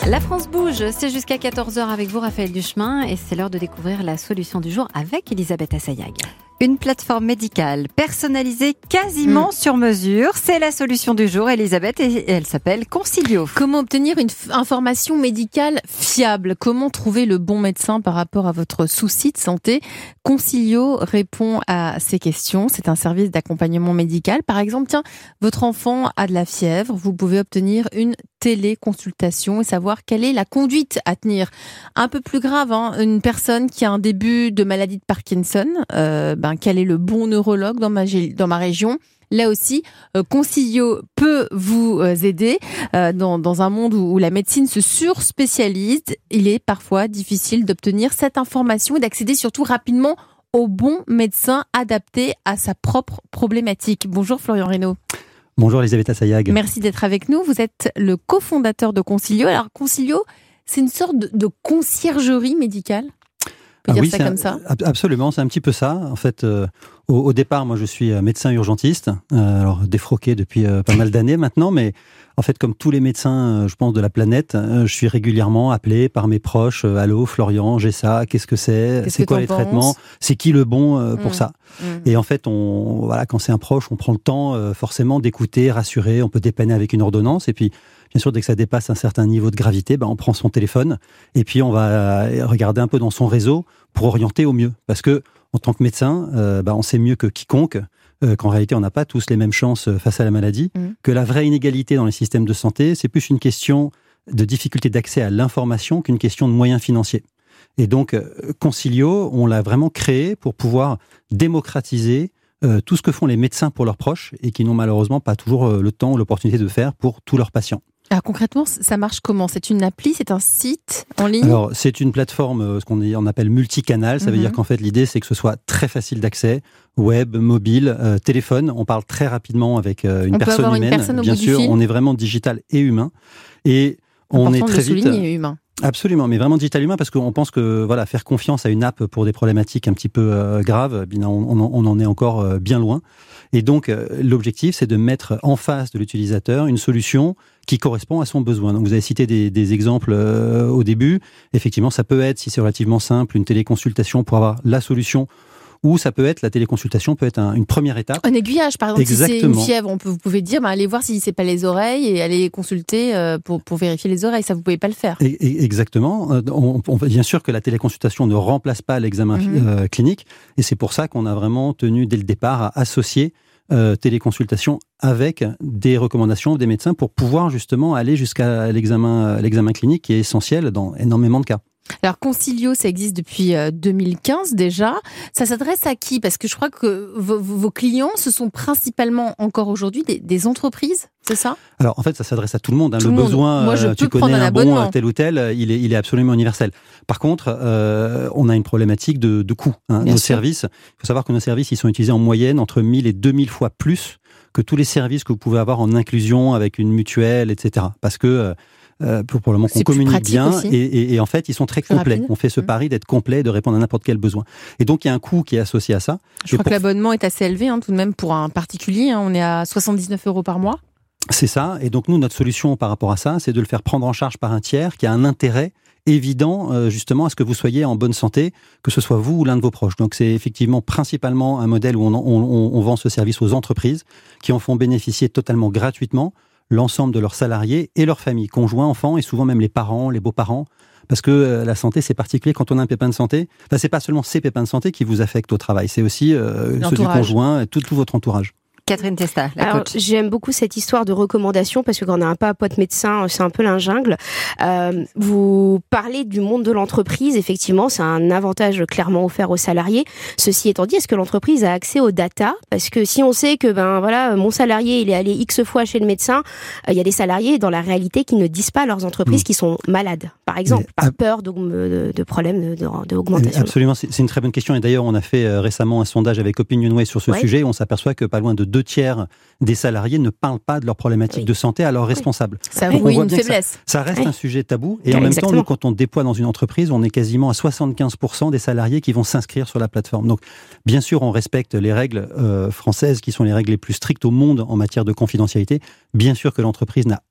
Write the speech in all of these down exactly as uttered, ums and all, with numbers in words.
La France bouge, c'est jusqu'à quatorze heures avec vous Raphaël Duchemin et c'est l'heure de découvrir la solution du jour avec Elisabeth Assayag. Une plateforme médicale personnalisée quasiment mmh. sur mesure, c'est la solution du jour Elisabeth et elle s'appelle Consilio. Comment obtenir une f- information médicale fiable ? Comment trouver le bon médecin par rapport à votre souci de santé ? Consilio répond à ces questions, c'est un service d'accompagnement médical. Par exemple, tiens, votre enfant a de la fièvre, vous pouvez obtenir une téléconsultation et savoir quelle est la conduite à tenir. Un peu plus grave, hein, une personne qui a un début de maladie de Parkinson, euh, ben, quel est le bon neurologue dans ma, dans ma région ? Là aussi, euh, Consilio peut vous euh, aider. Euh, dans, dans un monde où, où la médecine se surspécialise, il est parfois difficile d'obtenir cette information et d'accéder surtout rapidement au bon médecin adapté à sa propre problématique. Bonjour Florian Reynaud. Bonjour Elisabeth Assayag. Merci d'être avec nous. Vous êtes le cofondateur de Consilio. Alors Consilio, c'est une sorte de, de conciergerie médicale. On peut ah dire oui, ça c'est comme un, ça. Absolument, c'est un petit peu ça. En fait, euh, au, au départ, moi, je suis médecin urgentiste, euh, alors défroqué depuis euh, pas mal d'années maintenant, mais en fait, comme tous les médecins, euh, je pense, de la planète, euh, je suis régulièrement appelé par mes proches. Euh, Allô, Florian, j'ai ça. Qu'est-ce que c'est Qu'est-ce C'est que quoi t'en les penses traitements C'est qui le bon euh, pour mmh. ça mmh. Et en fait, on, voilà, quand c'est un proche, on prend le temps euh, forcément d'écouter, rassurer. On peut dépanner avec une ordonnance, et puis. Bien sûr, dès que ça dépasse un certain niveau de gravité, ben on prend son téléphone et puis on va regarder un peu dans son réseau pour orienter au mieux. Parce que en tant que médecin, euh, ben on sait mieux que quiconque euh, qu'en réalité, on n'a pas tous les mêmes chances face à la maladie, mmh. que la vraie inégalité dans les systèmes de santé, c'est plus une question de difficulté d'accès à l'information qu'une question de moyens financiers. Et donc, Consilio, on l'a vraiment créé pour pouvoir démocratiser euh, tout ce que font les médecins pour leurs proches et qui n'ont malheureusement pas toujours euh, le temps ou l'opportunité de faire pour tous leurs patients. Alors concrètement, ça marche comment ? C'est une appli, c'est un site en ligne ? Alors c'est une plateforme, ce qu'on on appelle multicanal. Ça veut mm-hmm. dire qu'en fait l'idée c'est que ce soit très facile d'accès, web, mobile, euh, téléphone. On parle très rapidement avec euh, une on personne peut avoir humaine. Une personne au Bien bout sûr, du fil. On est vraiment digital et humain. Et on Important est très de vite. Souligner humain. Absolument, mais vraiment digital humain parce qu'on pense que voilà, faire confiance à une app pour des problématiques un petit peu euh, graves, bien, on, on, on en est encore euh, bien loin. Et donc, euh, l'objectif, c'est de mettre en face de l'utilisateur une solution qui correspond à son besoin. Donc, vous avez cité des, des exemples euh, au début. Effectivement, ça peut être, si c'est relativement simple, une téléconsultation pour avoir la solution. Ou ça peut être, la téléconsultation peut être un, une première étape. Un aiguillage, par exemple, Exactement. Si c'est une fièvre, on peut, vous pouvez dire, bah, allez voir si c'est pas les oreilles et allez consulter euh, pour, pour vérifier les oreilles. Ça, vous pouvez pas le faire. Et, et exactement. On, on, bien sûr que la téléconsultation ne remplace pas l'examen mm-hmm. euh, clinique. Et c'est pour ça qu'on a vraiment tenu, dès le départ, à associer euh, téléconsultation avec des recommandations des médecins pour pouvoir justement aller jusqu'à l'examen, l'examen clinique qui est essentiel dans énormément de cas. Alors Consilio, ça existe depuis deux mille quinze déjà. Ça s'adresse à qui ? Parce que je crois que vos, vos clients, ce sont principalement encore aujourd'hui des, des entreprises, c'est ça ? Alors en fait, ça s'adresse à tout le monde. Hein. Tout le le besoin, Moi, je euh, peux tu connais un, un abonnement. bon tel ou tel, il est, il est absolument universel. Par contre, euh, on a une problématique de, de coût. Hein. Nos sûr. services, il faut savoir que nos services, ils sont utilisés en moyenne entre mille et deux mille fois plus que tous les services que vous pouvez avoir en inclusion avec une mutuelle, et cetera. Parce que euh, Euh, pour, pour le moment qu'on communique bien et, et, et en fait ils sont très complets. Rapide. On fait ce pari d'être complet, de répondre à n'importe quel besoin. Et donc il y a un coût qui est associé à ça. Je et crois pour... que l'abonnement est assez élevé hein, tout de même pour un particulier. Hein, on est à soixante-dix-neuf euros par mois. C'est ça. Et donc nous notre solution par rapport à ça, c'est de le faire prendre en charge par un tiers qui a un intérêt évident euh, justement à ce que vous soyez en bonne santé, que ce soit vous ou l'un de vos proches. Donc c'est effectivement principalement un modèle où on, on, on vend ce service aux entreprises qui en font bénéficier totalement gratuitement l'ensemble de leurs salariés et leurs familles, conjoints, enfants et souvent même les parents, les beaux-parents. Parce que euh, la santé, c'est particulier quand on a un pépin de santé. Enfin, c'est pas seulement ces pépins de santé qui vous affectent au travail, c'est aussi euh, ceux du conjoint, tout, tout votre entourage. Catherine Testa, la Alors, coach. J'aime beaucoup cette histoire de recommandation parce que quand on n'a pas un pote médecin, c'est un peu la jungle. Euh, vous parlez du monde de l'entreprise. Effectivement, c'est un avantage clairement offert aux salariés. Ceci étant dit, est-ce que l'entreprise a accès aux data ? Parce que si on sait que ben voilà, mon salarié il est allé X fois chez le médecin, il euh, y a des salariés dans la réalité qui ne disent pas à leurs entreprises mmh. qui sont malades, par exemple, Mais, par ab- peur de, de problèmes de, de, d'augmentation. Absolument, c'est, c'est une très bonne question. Et d'ailleurs, on a fait euh, récemment un sondage avec Opinionway sur ce ouais. sujet. On s'aperçoit que pas loin de deux tiers des salariés ne parlent pas de leurs problématiques oui. de santé à leurs oui. responsables. Ça avoue une faiblesse. Ça, ça reste oui. un sujet tabou. Et oui, en même exactement. temps, nous, quand on déploie dans une entreprise, on est quasiment à soixante-quinze pour cent des salariés qui vont s'inscrire sur la plateforme. Donc, bien sûr, on respecte les règles euh, françaises qui sont les règles les plus strictes au monde en matière de confidentialité. Bien sûr que l'entreprise n'a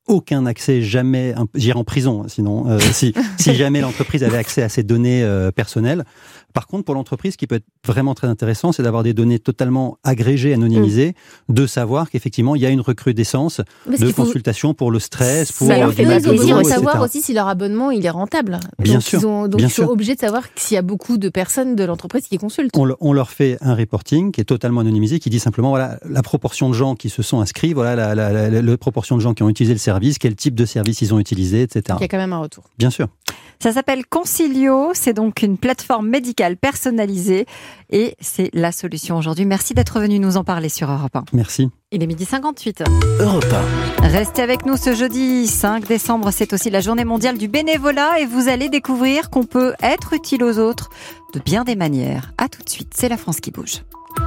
aucun accès jamais, j'irai en prison sinon, euh, si, si jamais l'entreprise avait accès à ces données euh, personnelles. Par contre, pour l'entreprise, ce qui peut être vraiment très intéressant, c'est d'avoir des données totalement agrégées, anonymisées, mmh. de savoir qu'effectivement, il y a une recrudescence Parce de consultations faut... pour le stress, pour ça leur du fait mal de plaisir dos, de savoir et cetera. aussi si leur abonnement il est rentable. Bien donc sûr. Ils ont, donc bien ils sont sûr. obligés de savoir s'il y a beaucoup de personnes de l'entreprise qui consultent. On, on leur fait un reporting qui est totalement anonymisé, qui dit simplement voilà la proportion de gens qui se sont inscrits, voilà la, la, la, la, la proportion de gens qui ont utilisé le service, quel type de service ils ont utilisé, et cetera. Donc il y a quand même un retour. Bien sûr. Ça s'appelle Consilio, c'est donc une plateforme médicale personnalisée et c'est la solution aujourd'hui. Merci d'être venu nous en parler sur Europe un. Merci. Il est midi cinquante-huit. Europe un. Restez avec nous ce jeudi cinq décembre, c'est aussi la journée mondiale du bénévolat et vous allez découvrir qu'on peut être utile aux autres de bien des manières. À tout de suite, c'est la France qui bouge.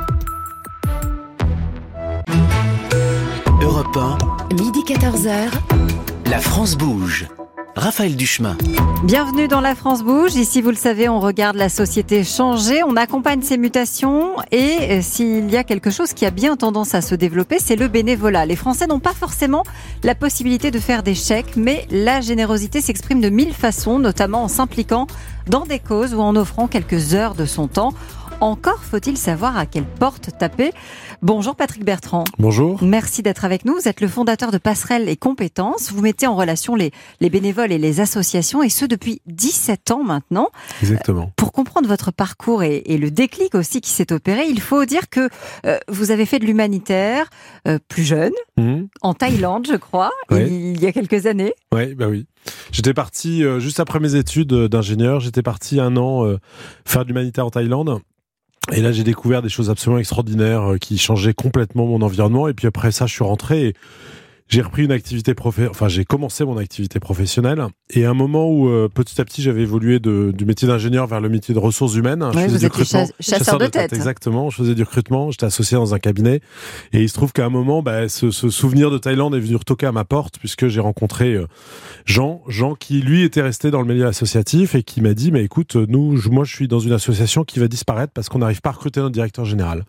Europe un. Midi quatorze heures. La France bouge. Raphaël Duchemin. Bienvenue dans La France bouge. Ici, vous le savez, on regarde la société changer, on accompagne ses mutations et s'il y a quelque chose qui a bien tendance à se développer, c'est le bénévolat. Les Français n'ont pas forcément la possibilité de faire des chèques, mais la générosité s'exprime de mille façons, notamment en s'impliquant dans des causes ou en offrant quelques heures de son temps. Encore faut-il savoir à quelle porte taper. Bonjour Patrick Bertrand. Bonjour. Merci d'être avec nous. Vous êtes le fondateur de Passerelle et Compétences. Vous mettez en relation les, les bénévoles et les associations, et ce depuis dix-sept ans maintenant. Exactement. Pour comprendre votre parcours et, et le déclic aussi qui s'est opéré, il faut dire que euh, vous avez fait de l'humanitaire euh, plus jeune, mmh. en Thaïlande, je crois, ouais. il y a quelques années. Oui, bah oui. J'étais parti, euh, juste après mes études d'ingénieur, j'étais parti un an euh, faire de l'humanitaire en Thaïlande. Et là, j'ai découvert des choses absolument extraordinaires euh, qui changeaient complètement mon environnement. Et puis après ça, je suis rentré et j'ai repris une activité professionnelle. Enfin, j'ai commencé mon activité professionnelle. Et à un moment où, euh, petit à petit, j'avais évolué de, du métier d'ingénieur vers le métier de ressources humaines. Oui, je faisais vous du êtes recrutement. Chasseur, chasseur de, de tête. tête. Exactement. Je faisais du recrutement. J'étais associé dans un cabinet. Et il se trouve qu'à un moment, bah, ce, ce souvenir de Thaïlande est venu retoquer à ma porte puisque j'ai rencontré euh, Jean, Jean qui, lui, était resté dans le milieu associatif et qui m'a dit, mais écoute, nous, je, moi, je suis dans une association qui va disparaître parce qu'on n'arrive pas à recruter notre directeur général.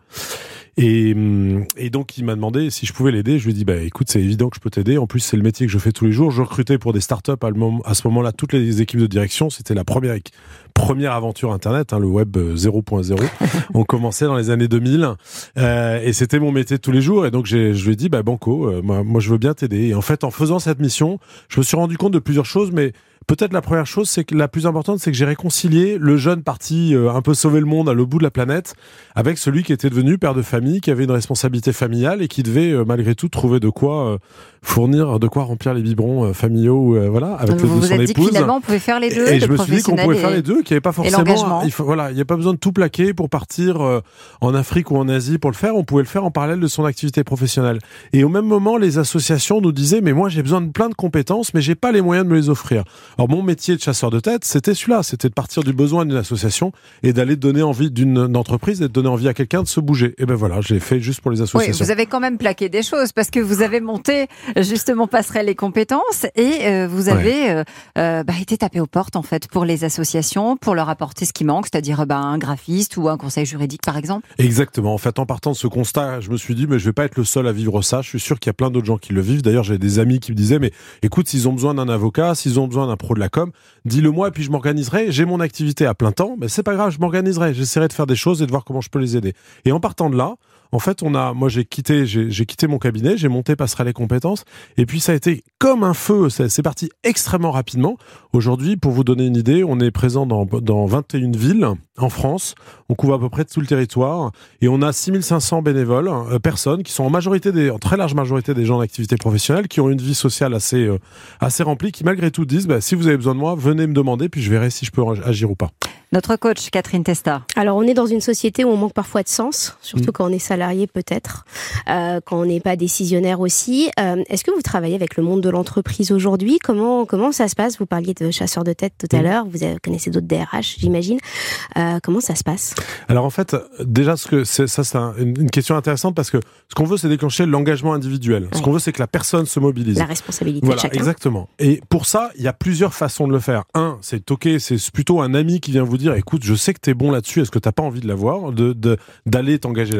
Et, et donc, il m'a demandé si je pouvais l'aider. Je lui ai dit, bah, écoute, c'est évident que je peux t'aider. En plus, c'est le métier que je fais tous les jours. Je recrutais pour des startups à, le moment, à ce moment-là toutes les équipes de direction. C'était la première, première aventure Internet, hein, le web zéro point zéro. On commençait dans les années deux mille. Euh, et c'était mon métier de tous les jours. Et donc, j'ai, je lui ai dit, bah, banco, euh, moi, moi, je veux bien t'aider. Et en fait, en faisant cette mission, je me suis rendu compte de plusieurs choses, mais peut-être la première chose, c'est que la plus importante, c'est que j'ai réconcilié le jeune parti euh, un peu sauver le monde à l'autre bout de la planète avec celui qui était devenu père de famille, qui avait une responsabilité familiale et qui devait euh, malgré tout trouver de quoi euh, fournir, de quoi remplir les biberons euh, familiaux, euh, voilà, avec vous le de vous son êtes épouse. Dit que finalement, on pouvait faire les deux. Et, et je me suis dit qu'on pouvait et, faire les deux, qu'il n'y avait pas forcément, il faut, voilà, il n'y a pas besoin de tout plaquer pour partir euh, en Afrique ou en Asie pour le faire. On pouvait le faire en parallèle de son activité professionnelle. Et au même moment, les associations nous disaient, mais moi j'ai besoin de plein de compétences, mais j'ai pas les moyens de me les offrir. Alors mon métier de chasseur de tête, c'était celui-là, c'était de partir du besoin d'une association et d'aller donner envie d'une entreprise et de donner envie à quelqu'un de se bouger. Et ben voilà, je l'ai fait juste pour les associations. Oui, vous avez quand même plaqué des choses parce que vous avez monté justement Passerelle et Compétences et euh, vous avez ouais. euh, euh, bah, été tapé aux portes en fait pour les associations, pour leur apporter ce qui manque, c'est-à-dire bah, un graphiste ou un conseil juridique par exemple. Exactement. En fait, en partant de ce constat, je me suis dit mais je vais pas être le seul à vivre ça. Je suis sûr qu'il y a plein d'autres gens qui le vivent. D'ailleurs, j'ai des amis qui me disaient mais écoute, s'ils ont besoin d'un avocat, s'ils ont besoin d'un pro de la com, dis-le moi et puis je m'organiserai. J'ai mon activité à plein temps, mais c'est pas grave, je m'organiserai. J'essaierai de faire des choses et de voir comment je peux les aider. Et en partant de là, en fait, on a, moi, j'ai quitté, j'ai, j'ai quitté mon cabinet, j'ai monté Passerelle et Compétences, et puis ça a été comme un feu. C'est, c'est parti extrêmement rapidement. Aujourd'hui, pour vous donner une idée, on est présent dans, dans vingt et une villes en France. On couvre à peu près tout le territoire, et on a six mille cinq cents bénévoles, euh, personnes qui sont en majorité des, en très large majorité des gens d'activité professionnelle, qui ont une vie sociale assez, euh, assez remplie, qui malgré tout disent, bah, si vous avez besoin de moi, venez me demander, puis je verrai si je peux agir ou pas. Notre coach, Catherine Testa. Alors, on est dans une société où on manque parfois de sens, surtout mmh. quand on est salarié peut-être, euh, quand on n'est pas décisionnaire aussi. Euh, est-ce que vous travaillez avec le monde de l'entreprise aujourd'hui ? Comment comment ça se passe ? Vous parliez de chasseur de tête tout à mmh. l'heure, vous avez, connaissez d'autres D R H, j'imagine. Euh, comment ça se passe ? Alors en fait, déjà, ce que c'est, ça c'est un, une question intéressante parce que ce qu'on veut, c'est déclencher l'engagement individuel. Ouais. Ce qu'on veut, c'est que la personne se mobilise. La responsabilité voilà, de chacun. Exactement. Et pour ça, il y a plusieurs façons de le faire. Un, c'est toquer, c'est plutôt un ami qui vient vous dire, écoute, je sais que t'es bon là-dessus, est-ce que t'as pas envie de l'avoir, de, de, d'aller t'engager là-dessus, et on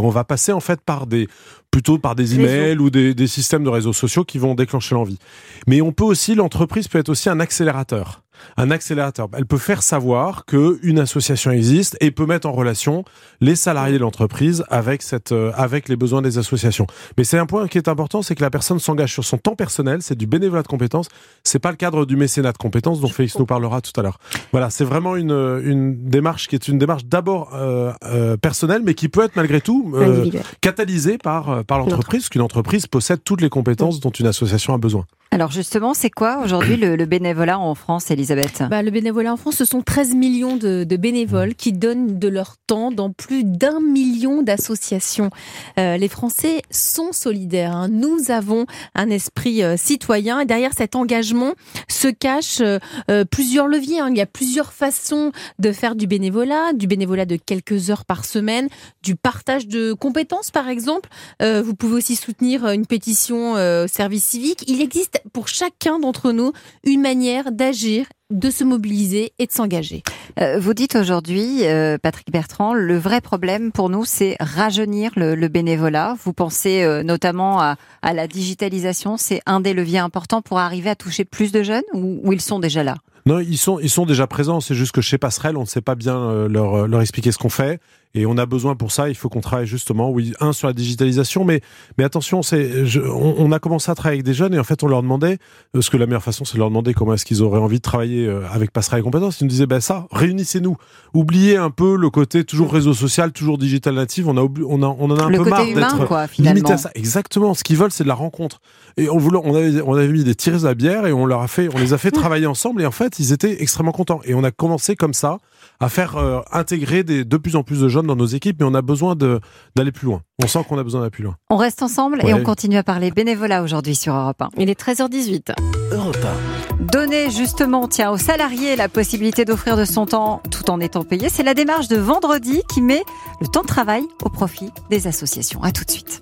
on va passer en fait par des plutôt par des emails Réseau. ou des, des systèmes de réseaux sociaux qui vont déclencher l'envie. Mais on peut aussi, l'entreprise peut être aussi un accélérateur. Un accélérateur. Elle peut faire savoir qu'une association existe et peut mettre en relation les salariés de l'entreprise avec cette, euh, avec les besoins des associations. Mais c'est un point qui est important, c'est que la personne s'engage sur son temps personnel, c'est du bénévolat de compétences, c'est pas le cadre du mécénat de compétences dont Félix nous parlera tout à l'heure. Voilà, c'est vraiment une, une démarche qui est une démarche d'abord euh, euh, personnelle, mais qui peut être malgré tout euh, catalysée par, par l'entreprise, parce qu'une entreprise possède toutes les compétences dont une association a besoin. Alors justement, c'est quoi aujourd'hui le, le bénévolat en France, Elisabeth ? Bah, le bénévolat en France, ce sont treize millions de, de bénévoles qui donnent de leur temps dans plus d'un million d'associations. Euh, les Français sont solidaires. Hein. Nous avons un esprit euh, citoyen et derrière cet engagement se cachent euh, euh, plusieurs leviers. Hein. Il y a plusieurs façons de faire du bénévolat, du bénévolat de quelques heures par semaine, du partage de compétences par exemple. Euh, vous pouvez aussi soutenir une pétition euh, service civique. Il existe pour chacun d'entre nous une manière d'agir, de se mobiliser et de s'engager. Euh, vous dites aujourd'hui, euh, Patrick Bertrand, le vrai problème pour nous, c'est rajeunir le, le bénévolat. Vous pensez euh, notamment à, à la digitalisation, c'est un des leviers importants pour arriver à toucher plus de jeunes ou, ou ils sont déjà là ? Non, ils sont, ils sont déjà présents. C'est juste que chez Passerelle, on ne sait pas bien euh, leur, leur expliquer ce qu'on fait. Et on a besoin pour ça, il faut qu'on travaille justement, oui, un, sur la digitalisation, mais, mais attention, c'est, je, on, on a commencé à travailler avec des jeunes et en fait, on leur demandait, parce que la meilleure façon, c'est de leur demander comment est-ce qu'ils auraient envie de travailler avec Passerelle et compétences. Ils nous disaient, ben ça, réunissez-nous. Oubliez un peu le côté toujours réseau social, toujours digital native. On a, oublié, on a, on en a un le peu marre humain, d'être quoi, limité à ça. Exactement. Ce qu'ils veulent, c'est de la rencontre. Et on voulait, on avait, on avait mis des tireuses à bière et on leur a fait, on les a fait travailler ensemble et en fait, ils étaient extrêmement contents. Et on a commencé comme ça à faire euh, intégrer des, de plus en plus de jeunes dans nos équipes, mais on a besoin de, d'aller plus loin. On sent qu'on a besoin d'aller plus loin. On reste ensemble ouais. et on continue à parler bénévolat aujourd'hui sur Europe un. Il est treize heures dix-huit. Europe un. Donner justement tiens, aux salariés la possibilité d'offrir de son temps tout en étant payé, c'est la démarche de Vendredi qui met le temps de travail au profit des associations. À tout de suite.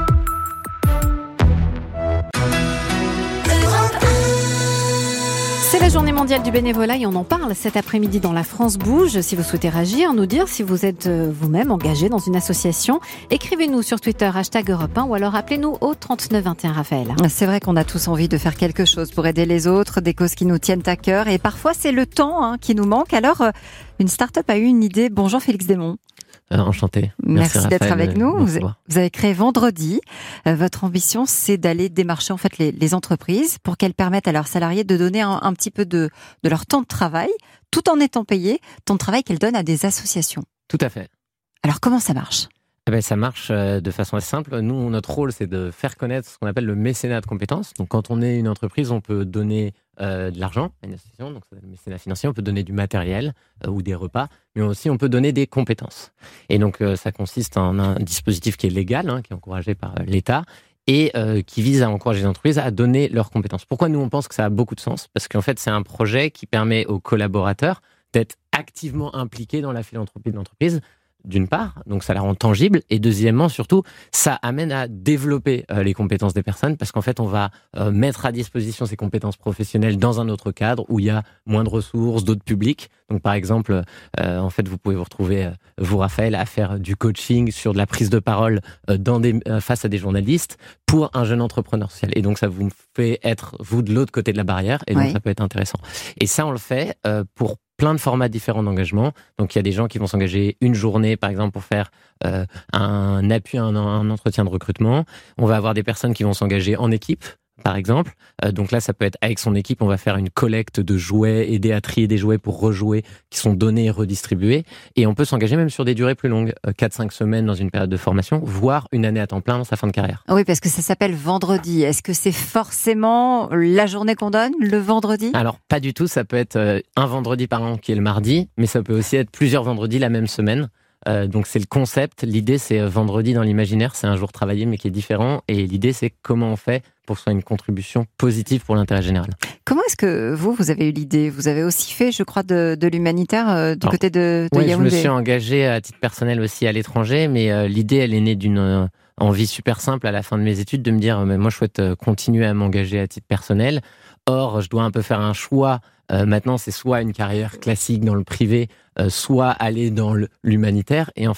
C'est la journée mondiale du bénévolat et on en parle cet après-midi dans La France Bouge. Si vous souhaitez réagir, nous dire si vous êtes vous-même engagé dans une association, écrivez-nous sur Twitter, hashtag Europe un ou alors appelez-nous au trente-neuf vingt et un, Raphaël. C'est vrai qu'on a tous envie de faire quelque chose pour aider les autres, des causes qui nous tiennent à cœur et parfois c'est le temps hein, qui nous manque. Alors, une start-up a eu une idée. Bonjour Félix Desmonts. Euh, enchanté. Merci, Merci d'être avec nous. Euh, vous, vous avez créé Vendredi. Euh, votre ambition, c'est d'aller démarcher en fait les, les entreprises pour qu'elles permettent à leurs salariés de donner un, un petit peu de, de leur temps de travail, tout en étant payés, temps de travail qu'elles donnent à des associations. Tout à fait. Alors comment ça marche ? Eh ben, ça marche de façon assez simple. Nous, notre rôle, c'est de faire connaître ce qu'on appelle le mécénat de compétences. Donc, quand on est une entreprise, on peut donner euh, de l'argent à une association, donc c'est le mécénat financier. On peut donner du matériel euh, ou des repas, mais aussi on peut donner des compétences. Et donc, euh, ça consiste en un dispositif qui est légal, hein, qui est encouragé par euh, l'État et euh, qui vise à encourager les entreprises à donner leurs compétences. Pourquoi nous, on pense que ça a beaucoup de sens ? Parce qu'en fait, c'est un projet qui permet aux collaborateurs d'être activement impliqués dans la philanthropie de l'entreprise, d'une part, donc ça la rend tangible, et deuxièmement, surtout, ça amène à développer euh, les compétences des personnes, parce qu'en fait, on va euh, mettre à disposition ces compétences professionnelles dans un autre cadre où il y a moins de ressources, d'autres publics. Donc, par exemple, euh, en fait, vous pouvez vous retrouver, euh, vous, Raphaël, à faire du coaching sur de la prise de parole euh, dans des, euh, face à des journalistes pour un jeune entrepreneur social. Et donc, ça vous fait être, vous, de l'autre côté de la barrière, et donc oui. Ça peut être intéressant. Et ça, on le fait euh, pour plein de formats différents d'engagement. Donc, il y a des gens qui vont s'engager une journée, par exemple, pour faire euh, un appui à un, un entretien de recrutement. On va avoir des personnes qui vont s'engager en équipe, par exemple. Euh, donc là, ça peut être avec son équipe, on va faire une collecte de jouets, aider à trier des jouets pour rejouer, qui sont donnés et redistribués. Et on peut s'engager même sur des durées plus longues, euh, quatre à cinq semaines dans une période de formation, voire une année à temps plein dans sa fin de carrière. Oui, parce que ça s'appelle Vendredi. Est-ce que c'est forcément la journée qu'on donne, le vendredi ? Alors, pas du tout. Ça peut être euh, un vendredi par an qui est le mardi, mais ça peut aussi être plusieurs vendredis la même semaine. Euh, donc c'est le concept, l'idée c'est euh, vendredi dans l'imaginaire, c'est un jour travaillé mais qui est différent et l'idée c'est comment on fait pour que ce soit une contribution positive pour l'intérêt général. Comment est-ce que vous, vous avez eu l'idée ? Vous avez aussi fait, je crois, de, de l'humanitaire euh, du Alors, côté de, de ouais, Yaoundé. Je me suis engagé à titre personnel aussi à l'étranger, mais euh, l'idée elle est née d'une euh, envie super simple à la fin de mes études de me dire, mais moi je souhaite euh, continuer à m'engager à titre personnel. Or, je dois un peu faire un choix. Euh, maintenant, c'est soit une carrière classique dans le privé, euh, soit aller dans l'humanitaire. Et en fait,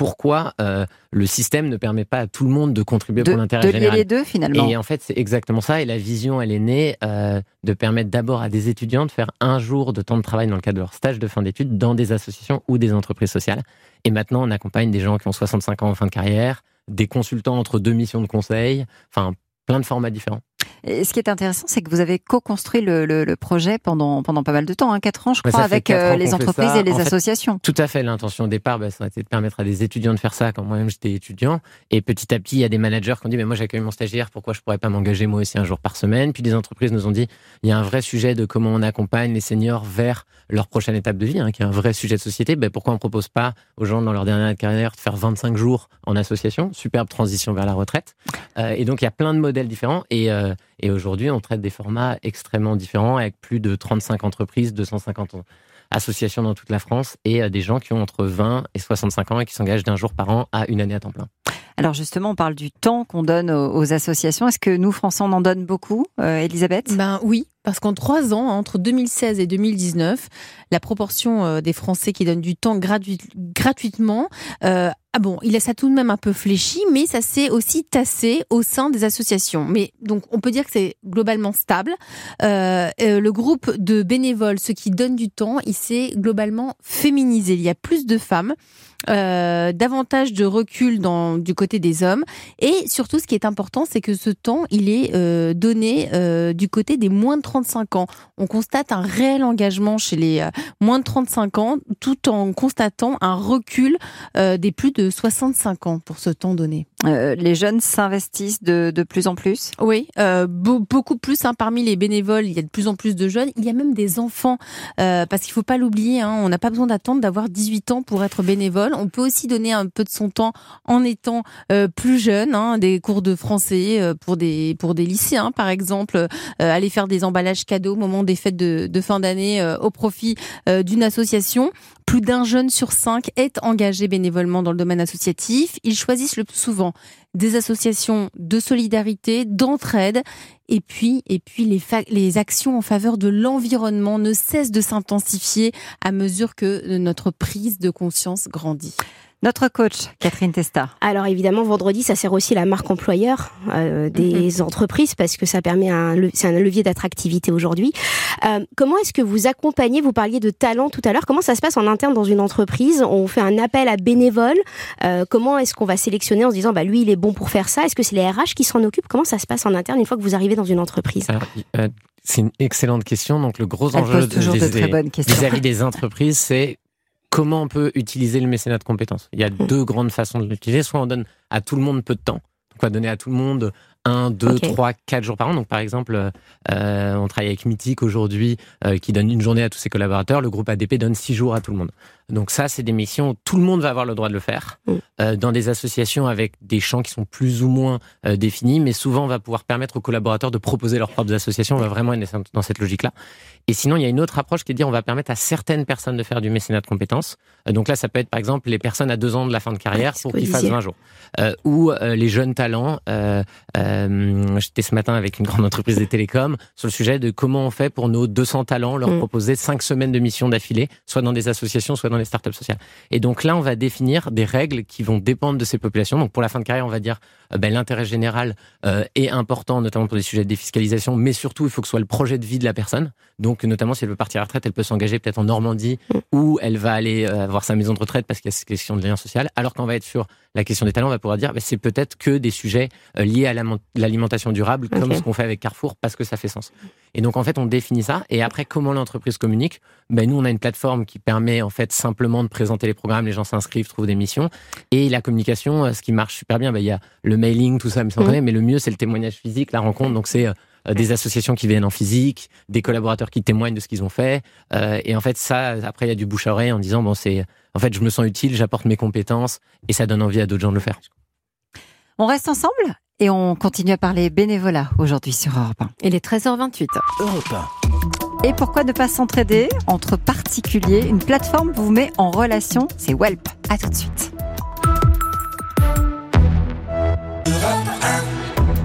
pourquoi euh, le système ne permet pas à tout le monde de contribuer de, pour l'intérêt de général. lier les deux, finalement. Et en fait, c'est exactement ça. Et la vision, elle est née euh, de permettre d'abord à des étudiants de faire un jour de temps de travail dans le cadre de leur stage de fin d'études dans des associations ou des entreprises sociales. Et maintenant, on accompagne des gens qui ont soixante-cinq ans en fin de carrière, des consultants entre deux missions de conseil, enfin, plein de formats différents. Et ce qui est intéressant, c'est que vous avez co-construit le, le, le projet pendant, pendant pas mal de temps, hein, quatre ans, je crois, avec euh, les entreprises et les en associations. Fait, tout à fait. L'intention au départ, bah, ça a été de permettre à des étudiants de faire ça quand moi-même j'étais étudiant. Et petit à petit, il y a des managers qui ont dit, mais moi j'accueille mon stagiaire, pourquoi je pourrais pas m'engager moi aussi un jour par semaine? Puis des entreprises nous ont dit, il y a un vrai sujet de comment on accompagne les seniors vers leur prochaine étape de vie, hein, qui est un vrai sujet de société. Bah, pourquoi on propose pas aux gens dans leur dernière année de carrière de faire vingt-cinq jours en association? Superbe transition vers la retraite. Euh, et donc il y a plein de modèles différents. Et, euh, et aujourd'hui, on traite des formats extrêmement différents avec plus de trente-cinq entreprises, deux cent cinquante associations dans toute la France et des gens qui ont entre vingt et soixante-cinq ans et qui s'engagent d'un jour par an à une année à temps plein. Alors justement, on parle du temps qu'on donne aux associations. Est-ce que nous, Français, on en donne beaucoup, euh, Elisabeth ? Ben oui, parce qu'en trois ans, entre deux mille seize et deux mille dix-neuf, la proportion des Français qui donnent du temps gratuit, gratuitement, euh, ah bon, il a ça tout de même un peu fléchi, mais ça s'est aussi tassé au sein des associations. Mais donc, on peut dire que c'est globalement stable. Euh, euh, le groupe de bénévoles, ceux qui donnent du temps, il s'est globalement féminisé. Il y a plus de femmes. Euh, davantage de recul dans, du côté des hommes et surtout ce qui est important c'est que ce temps il est euh, donné euh, du côté des moins de trente-cinq ans. On constate un réel engagement chez les euh, moins de trente-cinq ans tout en constatant un recul euh, des plus de soixante-cinq ans pour ce temps donné. Euh, les jeunes s'investissent de, de plus en plus ? Oui, euh, be- beaucoup plus hein, parmi les bénévoles, il y a de plus en plus de jeunes, il y a même des enfants euh, parce qu'il faut pas l'oublier, hein, on n'a pas besoin d'attendre d'avoir dix-huit ans pour être bénévole. On peut aussi donner un peu de son temps en étant euh, plus jeune, hein, des cours de français euh, pour des pour des lycéens par exemple, euh, aller faire des emballages cadeaux au moment des fêtes de, de fin d'année euh, au profit euh, d'une association. Plus d'un jeune sur cinq est engagé bénévolement dans le domaine associatif. Ils choisissent le plus souvent des associations de solidarité, d'entraide. Et puis, et puis les, fa- les actions en faveur de l'environnement ne cessent de s'intensifier à mesure que notre prise de conscience grandit. Notre coach, Catherine Testa. Alors évidemment, vendredi, ça sert aussi la marque employeur euh, des mmh. entreprises parce que ça permet un, c'est un levier d'attractivité aujourd'hui. Euh, comment est-ce que vous accompagnez, vous parliez de talent tout à l'heure, comment ça se passe en interne dans une entreprise? On fait un appel à bénévoles. Euh, comment est-ce qu'on va sélectionner en se disant, bah lui, il est bon pour faire ça? Est-ce que c'est les R H qui s'en occupent? Comment ça se passe en interne une fois que vous arrivez dans une entreprise? Alors, euh, c'est une excellente question. Donc le gros enjeu des, de très bonnes questions. vis-à-vis des entreprises, c'est comment on peut utiliser le mécénat de compétences? Il y a deux grandes façons de l'utiliser. Soit on donne à tout le monde peu de temps. Donc on va donner à tout le monde un, deux, okay. trois, quatre jours par an. Donc par exemple, euh, on travaille avec Mythique aujourd'hui euh, qui donne une journée à tous ses collaborateurs. Le groupe A D P donne six jours à tout le monde. Donc ça, c'est des missions où tout le monde va avoir le droit de le faire mmh. euh, dans des associations avec des champs qui sont plus ou moins euh, définis, mais souvent on va pouvoir permettre aux collaborateurs de proposer leurs propres associations. On va vraiment être dans cette logique-là. Et sinon, il y a une autre approche qui est de dire on va permettre à certaines personnes de faire du mécénat de compétences. Euh, donc là, ça peut être par exemple les personnes à deux ans de la fin de carrière pour qu'ils fassent vingt jours. Euh, ou euh, les jeunes talents. Euh, euh, j'étais ce matin avec une grande entreprise des télécoms sur le sujet de comment on fait pour nos deux cents talents, leur mmh. proposer cinq semaines de mission d'affilée, soit dans des associations, soit dans les startups sociales. Et donc là, on va définir des règles qui vont dépendre de ces populations. Donc pour la fin de carrière, on va dire euh, ben, l'intérêt général euh, est important, notamment pour des sujets de défiscalisation, mais surtout, il faut que ce soit le projet de vie de la personne. Donc notamment, si elle veut partir à la retraite, elle peut s'engager peut-être en Normandie mmh. où elle va aller euh, avoir sa maison de retraite parce qu'il y a cette question de lien social. Alors qu'on va être sur la question des talents, on va pouvoir dire ben, c'est peut-être que des sujets euh, liés à l'alimentation durable, okay. comme ce qu'on fait avec Carrefour, parce que ça fait sens. Et donc en fait, on définit ça. Et après, comment l'entreprise communique? Ben nous, on a une plateforme qui permet en fait simplement de présenter les programmes, les gens s'inscrivent, trouvent des missions. Et la communication, ce qui marche super bien, ben il y a le mailing, tout ça, mais ça mmh. connaît. Mais le mieux, c'est le témoignage physique, la rencontre. Donc c'est euh, des associations qui viennent en physique, des collaborateurs qui témoignent de ce qu'ils ont fait. Euh, et en fait, ça, après, il y a du bouche à oreille en disant bon, c'est en fait, je me sens utile, j'apporte mes compétences, et ça donne envie à d'autres gens de le faire. On reste ensemble et on continue à parler bénévolat aujourd'hui sur Europe un. Il est treize heures vingt-huit. Europe un. Et pourquoi ne pas s'entraider entre particuliers? Une plateforme vous met en relation, c'est Welp. À tout de suite. Dans la France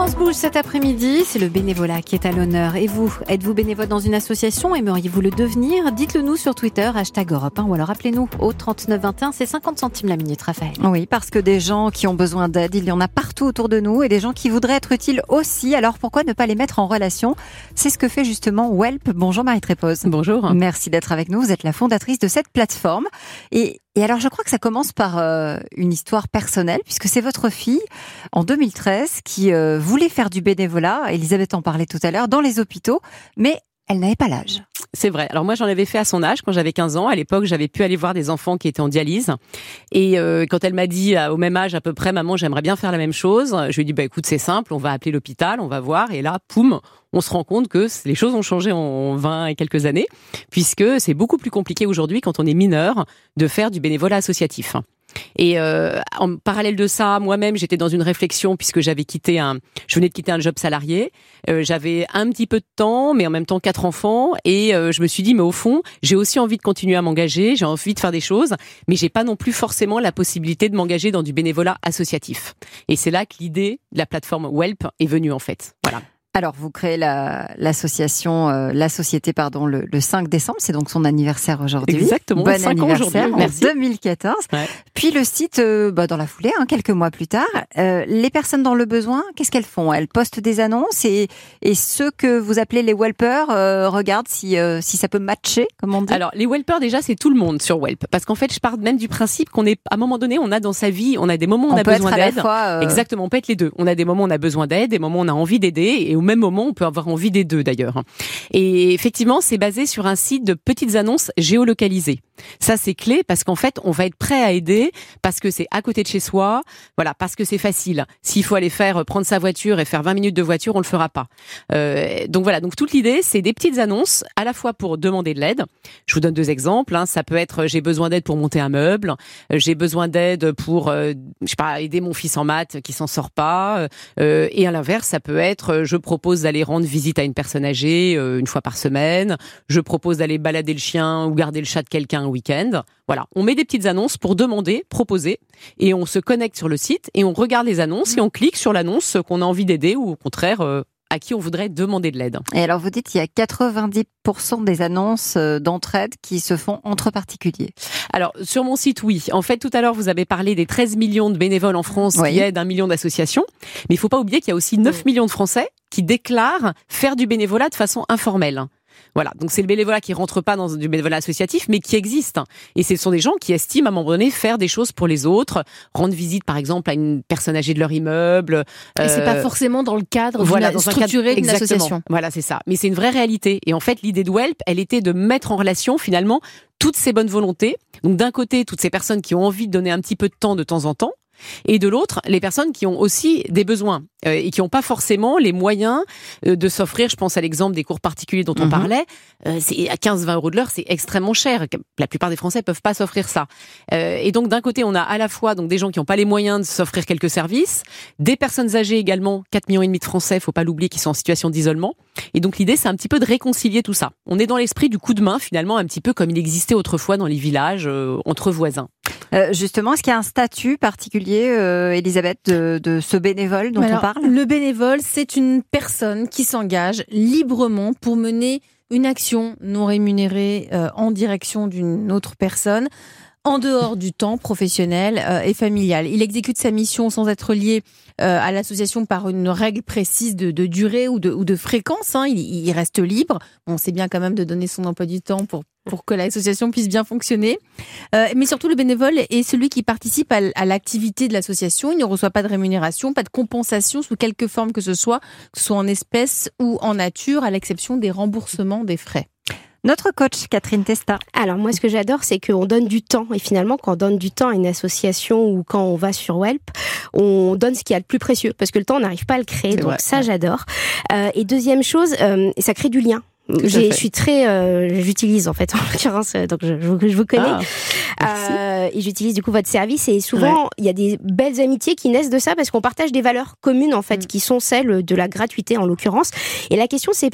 France Bouge cet après-midi, c'est le bénévolat qui est à l'honneur. Et vous, êtes-vous bénévole dans une association? Aimeriez-vous le devenir? Dites-le nous sur Twitter, hashtag Europe un, ou alors appelez-nous au trente-neuf vingt et un, c'est cinquante centimes la minute, Raphaël. Oui, parce que des gens qui ont besoin d'aide, il y en a partout autour de nous, et des gens qui voudraient être utiles aussi. Alors pourquoi ne pas les mettre en relation? C'est ce que fait justement Welp. Bonjour Marie Trépose. Bonjour. Merci d'être avec nous. Vous êtes la fondatrice de cette plateforme. Et Et alors, je crois que ça commence par euh, une histoire personnelle, puisque c'est votre fille, en deux mille treize, qui euh, voulait faire du bénévolat, Elisabeth en parlait tout à l'heure, dans les hôpitaux, mais elle n'avait pas l'âge. C'est vrai. Alors moi, j'en avais fait à son âge, quand j'avais quinze ans. À l'époque, j'avais pu aller voir des enfants qui étaient en dialyse. Et euh, quand elle m'a dit, euh, au même âge à peu près, maman, j'aimerais bien faire la même chose, je lui ai dit, bah écoute, c'est simple, on va appeler l'hôpital, on va voir. Et là, poum, on se rend compte que les choses ont changé en vingt et quelques années, puisque c'est beaucoup plus compliqué aujourd'hui, quand on est mineur, de faire du bénévolat associatif. Et euh, en parallèle de ça, moi-même, j'étais dans une réflexion puisque j'avais quitté un, je venais de quitter un job salarié. Euh, j'avais un petit peu de temps, mais en même temps quatre enfants, et euh, je me suis dit, mais au fond, j'ai aussi envie de continuer à m'engager, j'ai envie de faire des choses, mais j'ai pas non plus forcément la possibilité de m'engager dans du bénévolat associatif. Et c'est là que l'idée de la plateforme Welp est venue en fait. Voilà. Alors, vous créez la, l'association, euh, la société, pardon, le, le cinq décembre, c'est donc son anniversaire aujourd'hui. Exactement, bon cinq ans aujourd'hui. En Merci. deux mille quatorze. Ouais. Puis le site, euh, bah, dans la foulée, hein, quelques mois plus tard, euh, les personnes dans le besoin, qu'est-ce qu'elles font? Elles postent des annonces et, et ceux que vous appelez les Welpers euh, regardent si, euh, si ça peut matcher, comme on dit. Alors, les Welpers, déjà, c'est tout le monde sur Welp. Parce qu'en fait, je pars même du principe qu'on est, à un moment donné, on a dans sa vie, on a des moments où on, on a peut besoin être à d'aide. la fois, euh... Exactement, on peut être les deux. On a des moments où on a besoin d'aide, des moments où on a envie d'aider, et au même moment, on peut avoir envie des deux d'ailleurs. Et effectivement, c'est basé sur un site de petites annonces géolocalisées. Ça, c'est clé parce qu'en fait, on va être prêt à aider parce que c'est à côté de chez soi, voilà, parce que c'est facile. S'il faut aller faire prendre sa voiture et faire vingt minutes de voiture, on le fera pas. Euh, donc voilà, donc toute l'idée, c'est des petites annonces à la fois pour demander de l'aide. Je vous donne deux exemples. Hein. Ça peut être j'ai besoin d'aide pour monter un meuble, j'ai besoin d'aide pour, euh, je sais pas, aider mon fils en maths qui s'en sort pas. Euh, et à l'inverse, ça peut être je propose d'aller rendre visite à une personne âgée euh, une fois par semaine. Je propose d'aller balader le chien ou garder le chat de quelqu'un un week-end. Voilà, on met des petites annonces pour demander, proposer, et on se connecte sur le site et on regarde les annonces et on clique sur l'annonce qu'on a envie d'aider ou au contraire euh, à qui on voudrait demander de l'aide. Et alors vous dites qu'il y a quatre-vingt-dix pour cent des annonces d'entraide qui se font entre particuliers. Alors sur mon site, oui. En fait, tout à l'heure, vous avez parlé des treize millions de bénévoles en France oui. qui aident un million d'associations. Mais il ne faut pas oublier qu'il y a aussi neuf millions de Français qui déclarent faire du bénévolat de façon informelle. Voilà, donc c'est le bénévolat qui rentre pas dans du bénévolat associatif, mais qui existe. Et ce sont des gens qui estiment à un moment donné faire des choses pour les autres, rendre visite par exemple à une personne âgée de leur immeuble. Et euh... c'est pas forcément dans le cadre voilà, d'une structuré d'une association. Voilà, c'est ça. Mais c'est une vraie réalité. Et en fait, l'idée de Welp, elle était de mettre en relation finalement toutes ces bonnes volontés. Donc d'un côté, toutes ces personnes qui ont envie de donner un petit peu de temps de temps en temps. Et de l'autre, les personnes qui ont aussi des besoins euh, et qui n'ont pas forcément les moyens euh, de s'offrir. Je pense à l'exemple des cours particuliers dont on mm-hmm. parlait. Euh, c'est à quinze à vingt euros de l'heure, c'est extrêmement cher. La plupart des Français peuvent pas s'offrir ça. Euh, et donc d'un côté, on a à la fois donc des gens qui n'ont pas les moyens de s'offrir quelques services, des personnes âgées également, quatre millions et demi de Français, faut pas l'oublier, qui sont en situation d'isolement. Et donc l'idée, c'est un petit peu de réconcilier tout ça. On est dans l'esprit du coup de main finalement, un petit peu comme il existait autrefois dans les villages euh, entre voisins. Euh, justement, est-ce qu'il y a un statut particulier, euh, Elisabeth, de, de ce bénévole dont Alors, on parle? Le bénévole, c'est une personne qui s'engage librement pour mener une action non rémunérée euh, en direction d'une autre personne, en dehors du temps professionnel euh, et familial. Il exécute sa mission sans être lié euh, à l'association par une règle précise de, de durée ou de, ou de fréquence. Hein. Il, il reste libre. On sait bien quand même de donner son emploi du temps pour pour que l'association puisse bien fonctionner. Euh, mais surtout, le bénévole est celui qui participe à, à l'activité de l'association. Il ne reçoit pas de rémunération, pas de compensation sous quelque forme que ce soit, que ce soit en espèces ou en nature, à l'exception des remboursements des frais. Notre coach, Catherine Testa. Alors moi, ce que j'adore, c'est qu'on donne du temps. Et finalement, quand on donne du temps à une association ou quand on va sur Welp, on donne ce qu'il y a de plus précieux. Parce que le temps, on n'arrive pas à le créer. C'est donc vrai, ça, ouais. j'adore. Euh, et deuxième chose, euh, ça crée du lien. J'ai, je suis très, euh, j'utilise en fait en l'occurrence, donc je, je, je vous connais ah, euh, et j'utilise du coup votre service et souvent ouais. il y a des belles amitiés qui naissent de ça parce qu'on partage des valeurs communes en fait mm. qui sont celles de la gratuité en l'occurrence. Et la question c'est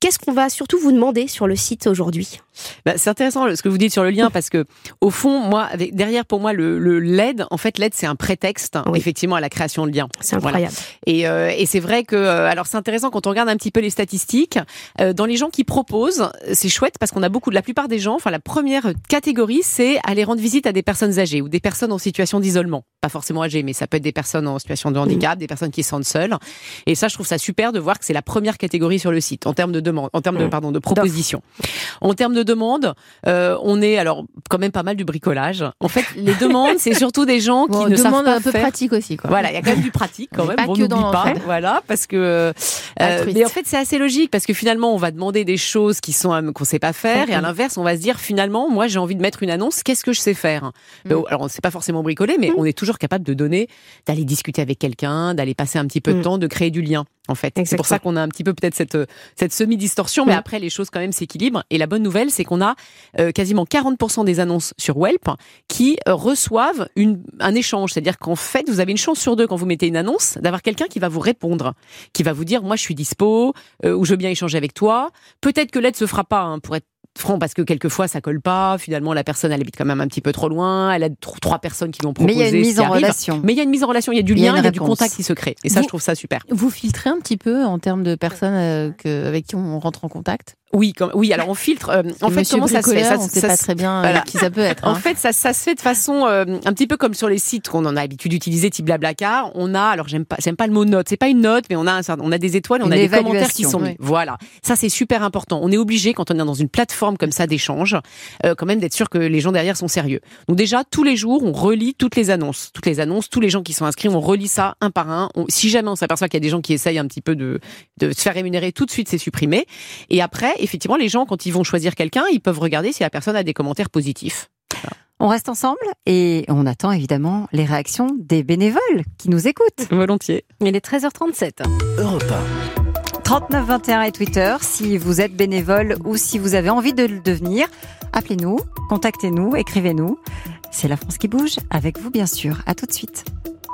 qu'est-ce qu'on va surtout vous demander sur le site aujourd'hui ? Bah, c'est intéressant ce que vous dites sur le lien parce que au fond, moi, avec, derrière pour moi le, le l'aide, en fait, l'aide c'est un prétexte oui. effectivement à la création de liens. C'est incroyable. Voilà. Et, euh, et c'est vrai que, alors c'est intéressant quand on regarde un petit peu les statistiques. Euh, dans les gens qui proposent, c'est chouette parce qu'on a beaucoup, de la plupart des gens, enfin la première catégorie, c'est aller rendre visite à des personnes âgées ou des personnes en situation d'isolement. Pas forcément âgées, mais ça peut être des personnes en situation de handicap, mmh. des personnes qui se sentent seules. Et ça, je trouve ça super de voir que c'est la première catégorie sur le site en termes de demande, en termes de pardon de propositions. En termes de demande, euh, on est alors quand même pas mal du bricolage. En fait, les demandes, c'est surtout des gens qui bon, ne savent pas un peu faire. pratique aussi, quoi. Voilà, il y a quand même du pratique quand même. Pas on que dans n'oublie pas, l'enfer. voilà, parce que. Euh, mais en fait, c'est assez logique parce que finalement, on va demander des choses qui sont euh, qu'on sait pas faire, et à l'inverse, on va se dire finalement, moi, j'ai envie de mettre une annonce. Qu'est-ce que je sais faire ? mmh. Alors, on ne sait pas forcément bricoler, mais mmh. on est toujours capable de donner, d'aller discuter avec quelqu'un, d'aller passer un petit peu de mmh. temps, de créer du lien. En fait, exactement. C'est pour ça qu'on a un petit peu peut-être cette cette semi-distorsion, mais mmh. après les choses quand même s'équilibrent. Et la bonne nouvelle, c'est qu'on a euh, quasiment quarante pour cent des annonces sur Welp qui euh, reçoivent une un échange, c'est-à-dire qu'en fait, vous avez une chance sur deux quand vous mettez une annonce d'avoir quelqu'un qui va vous répondre, qui va vous dire moi je suis dispo, euh, ou je veux bien échanger avec toi. Peut-être que l'aide se fera pas, hein, pour être franc, parce que quelquefois ça colle pas, finalement la personne elle habite quand même un petit peu trop loin, elle a trois personnes qui l'ont proposé. Mais il y a une mise en arrive. relation. Mais il y a une mise en relation, il y a du lien, il y a, il y a du contact qui se crée. Et ça, vous, je trouve ça super. Vous filtrez un petit peu en termes de personnes euh, que, avec qui on rentre en contact ? Oui, comme, oui. Alors on filtre. Euh, en fait, Monsieur comment ça se fait ça, On ne sait ça, pas très bien voilà. euh, qui ça peut être. Hein. En fait, ça, ça se fait de façon euh, un petit peu comme sur les sites qu'on en a l'habitude d'utiliser, type Blablacar. On a, alors j'aime pas, j'aime pas le mot note. C'est pas une note, mais on a, un, on a des étoiles, on une a des commentaires qui sont oui. mis. Voilà. Ça, c'est super important. On est obligé quand on est dans une plateforme comme ça d'échange, euh, quand même d'être sûr que les gens derrière sont sérieux. Donc déjà, tous les jours, on relit toutes les annonces, toutes les annonces, tous les gens qui sont inscrits, on relit ça un par un. On, si jamais on s'aperçoit qu'il y a des gens qui essayent un petit peu de, de se faire rémunérer, tout de suite, c'est supprimé. Et après, effectivement, les gens, quand ils vont choisir quelqu'un, ils peuvent regarder si la personne a des commentaires positifs. Voilà. On reste ensemble et on attend évidemment les réactions des bénévoles qui nous écoutent. Volontiers. Il est treize heures trente-sept. Europe un. trente-neuf vingt et un et Twitter, si vous êtes bénévole ou si vous avez envie de le devenir, appelez-nous, contactez-nous, écrivez-nous. C'est La France qui bouge, avec vous bien sûr. À tout de suite.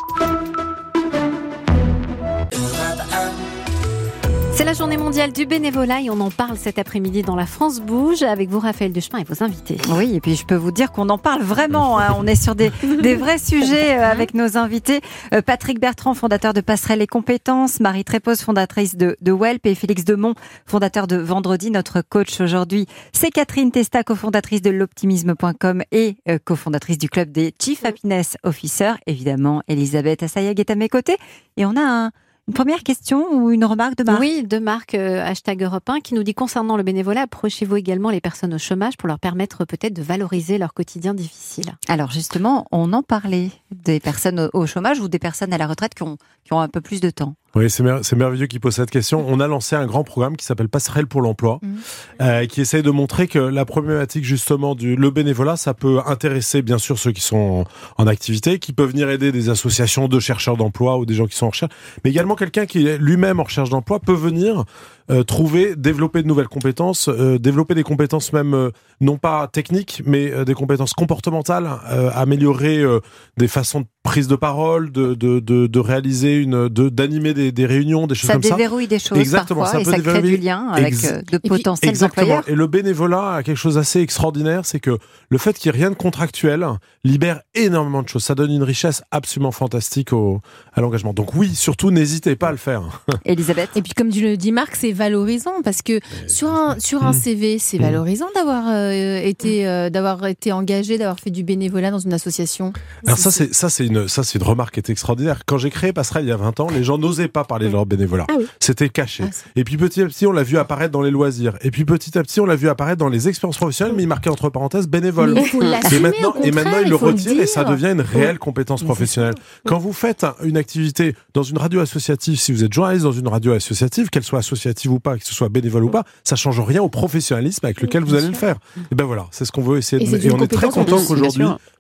C'est la journée mondiale du bénévolat et on en parle cet après-midi dans La France bouge avec vous, Raphaël Duchemin, et vos invités. Oui, et puis je peux vous dire qu'on en parle vraiment. Hein. On est sur des, des vrais sujets avec nos invités. Patrick Bertrand, fondateur de Passerelle et Compétences, Marie Trépose, fondatrice de, de Welp, et Félix Demont, fondateur de Vendredi. Notre coach aujourd'hui, c'est Catherine Testa, cofondatrice de l'optimisme point com et euh, cofondatrice du club des Chief Happiness Officers. Évidemment, Elisabeth Assayag est à mes côtés. Et on a un... Une première question ou une remarque de Marc ? Oui, de Marc, euh, hashtag Europe un, qui nous dit concernant le bénévolat, approchez-vous également les personnes au chômage pour leur permettre peut-être de valoriser leur quotidien difficile. Alors justement, on en parlait des personnes au chômage ou des personnes à la retraite qui ont, qui ont un peu plus de temps. Oui, c'est, mer- c'est merveilleux qu'il pose cette question. On a lancé un grand programme qui s'appelle Passerelle pour l'emploi, mmh. euh, qui essaye de montrer que la problématique justement du le bénévolat, ça peut intéresser bien sûr ceux qui sont en, en activité, qui peuvent venir aider des associations de chercheurs d'emploi ou des gens qui sont en recherche, mais également quelqu'un qui est lui-même en recherche d'emploi peut venir euh, trouver, développer de nouvelles compétences, euh, développer des compétences même euh, non pas techniques, mais euh, des compétences comportementales, euh, améliorer euh, des façons de prise de parole, de de de, de réaliser une, de d'animer des, des réunions, des choses ça comme ça. Ça déverrouille des choses. Exactement, parfois, ça et peut ça déverrouiller... crée du lien avec Ex... de potentiels Exactement. employeurs. Et le bénévolat a quelque chose d'assez extraordinaire, c'est que le fait qu'il n'y ait rien de contractuel libère énormément de choses. Ça donne une richesse absolument fantastique au, à l'engagement. Donc oui, surtout, n'hésitez pas à le faire. Elisabeth. Et puis comme tu le dis Marc, c'est valorisant parce que sur un, sur un C V, c'est valorisant d'avoir euh, été, euh, d'avoir été engagé, d'avoir fait du bénévolat dans une association. Alors ça, c'est, ça, c'est une, ça, c'est une remarque qui est extraordinaire. Quand j'ai créé Passerelle il y a vingt ans, les gens n'osaient pas parler de leur bénévolat. Ah oui. C'était caché. Ah, et puis petit à petit, on l'a vu apparaître dans les loisirs. Et puis petit à petit, on l'a vu apparaître dans les expériences professionnelles, mais il marquait entre parenthèses bénévole. Mais il faut l'assumer, et maintenant, et maintenant, il, il le retire le et ça devient une réelle compétence professionnelle. Quand vous faites une activité dans une radio associative, si vous êtes journaliste dans une radio associative, qu'elle soit associative ou pas, que ce soit bénévole ou pas, ça change rien au professionnalisme avec lequel vous allez le faire. Et ben voilà, c'est ce qu'on veut essayer de. Et, et on est très content qu'aujourd'hui